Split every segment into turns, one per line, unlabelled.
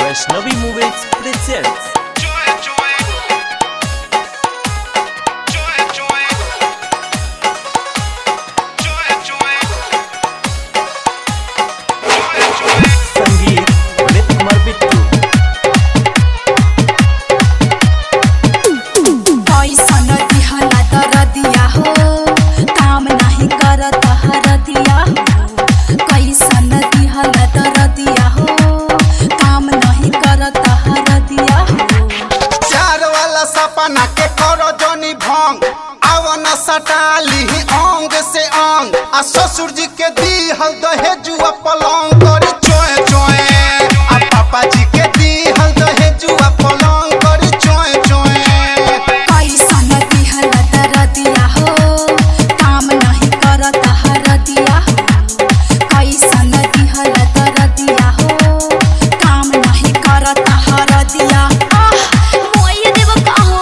Vaishnavi movies presents. संगीत विनीत कुमार बिट्टू।
कैसन दिहला दरदिया हो, काम नहीं करत हरदिया हो। कैसन दिहला दरदिया हो, काम नहीं करत हरदिया हो।
चार वाला सपना के करो जनी भंग, आवन सटाली अंग से अंग। आ ससुर जी के दीहल दहेजुआ पलंग करी चोए चोए। आ पापा जी के दीहल दहेजुआ पलंग करी चोए चोए।
कैसन दिहला दरदिया हो, काम नहीं करत हरदिया हो। कैसन दिहला दरदिया हो, काम नहीं करत हरदिया। मोये देव कहो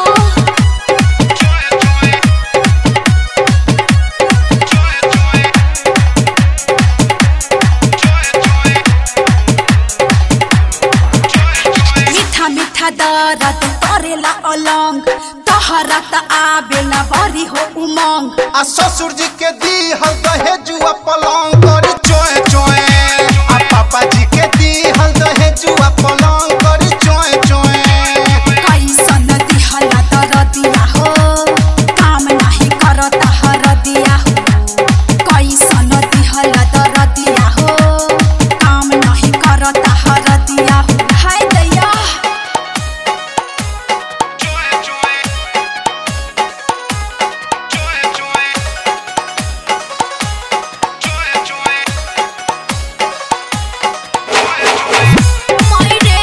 मीठा मीठा दर्द करेला अलंग, तहरा त आबेला बरी हो उमंग।
आ ससुर जी के दीहल दहेजुआ पलंग करी चोए चोए। आ पापा जी के दीहल दहेजुआ पलंग करी चोए चोए।
कैसन दिहला दरदिया हो, काम नहीं करत हरदिया हो। कैसन दिहला दरदिया हो, काम नहीं करत हरदिया हो। हाय दैया मायरे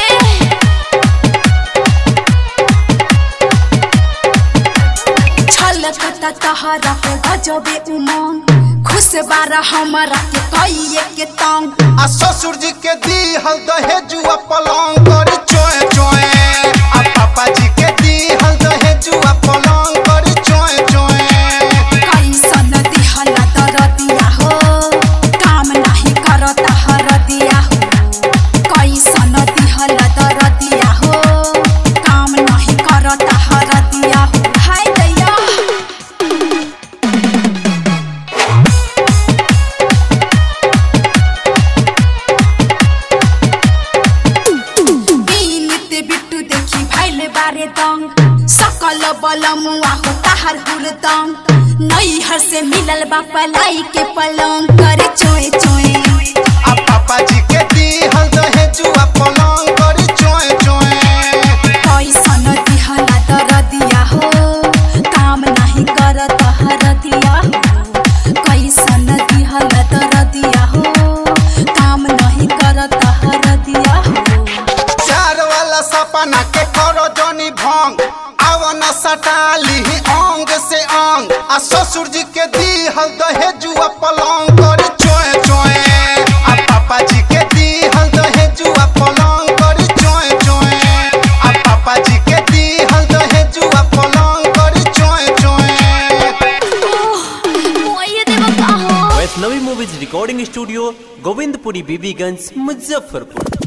छलकता तहरा हो गजबे उमंग, खुश बारा हमरा के कइए के तंग।
आ ससुर जी के दीहल दहेजुआ पलंग करी चोए चोए। आ पापा जी के दीहल दहेजुआ पलंग करी चोए चोए।
कैसन दिहला दरदिया हो, काम नहीं करत हरदिया हो। कैसन दिहला दरदिया हो, काम नहीं करत हरदिया हो। हाय दैया बीनित बिट्टू देखी भैले बारे दंग, सकल बलमुआ हो ताहर हुरदंग। नैहर से मिलल बा पलाई के पलंग करे चोए चोए।
आ पापा जी के दीहल दहेजुआ पलंग करी चोए चोए।
कैसन दिहला दरदिया हो, काम नहीं करत हरदिया हो। कैसन दिहला दरदिया हो, काम नहीं करत हरदिया हो।
चार वाला सपना के करो जनी भंग, आवन सटाली अंग से अंग। आ ससुर जी के दीहल दहेजुआ पलंग करी चोए चोए। आ पापा जी के दीहल दहेजुआ पलंग करी चोए चोए। आ पापा जी के दीहल दहेजुआ पलंग करी चोए चोए।
मोये देव कहो
Vaishnavi movies recording studio, Govindpuri Bibiganj, Muzaffarpur.